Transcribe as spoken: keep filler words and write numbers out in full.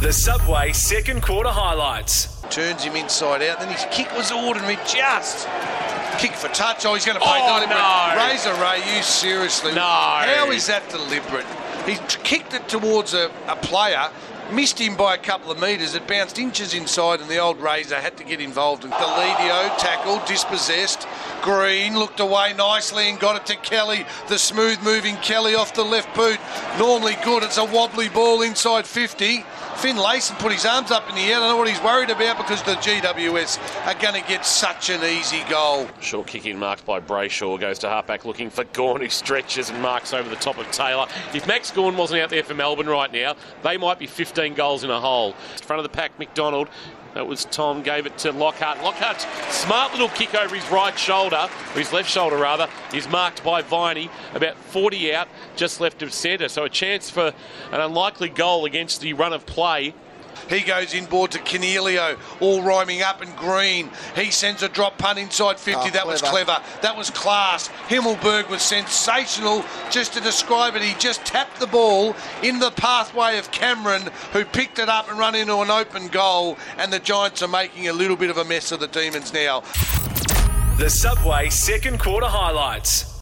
The Subway second quarter highlights. Turns him inside out, then his kick was ordinary, just kick for touch. Oh, he's going to play Oh, ninety no. Razor Ray, you seriously? No. How is that deliberate? He kicked it towards a, a player, missed him by a couple of metres. It bounced inches inside, and the old Razor had to get involved. And Deledio tackled, dispossessed. Green looked away nicely and got it to Kelly. The smooth-moving Kelly off the left boot. Normally good. It's a wobbly ball inside fifty. Finn Layson put his arms up in the air. I don't know what he's worried about because the G W S are going to get such an easy goal. Short kick in marked by Brayshaw, goes to halfback looking for Gawn, who stretches and marks over the top of Taylor. If Max Gawn wasn't out there for Melbourne right now, they might be fifteen goals in a hole. Front of the pack, McDonald. That was Tom, gave it to Lockhart. Lockhart's smart little kick over his right shoulder, or his left shoulder rather, is marked by Viney, about forty out, just left of centre. So a chance for an unlikely goal against the run of play. He goes inboard to Cornelio, all rhyming up, and Green. He sends a drop punt inside fifty. Oh, that was clever. That was class. Himmelberg was sensational. Just to describe it, he just tapped the ball in the pathway of Cameron, who picked it up and run into an open goal. And the Giants are making a little bit of a mess of the Demons now. The Subway second quarter highlights.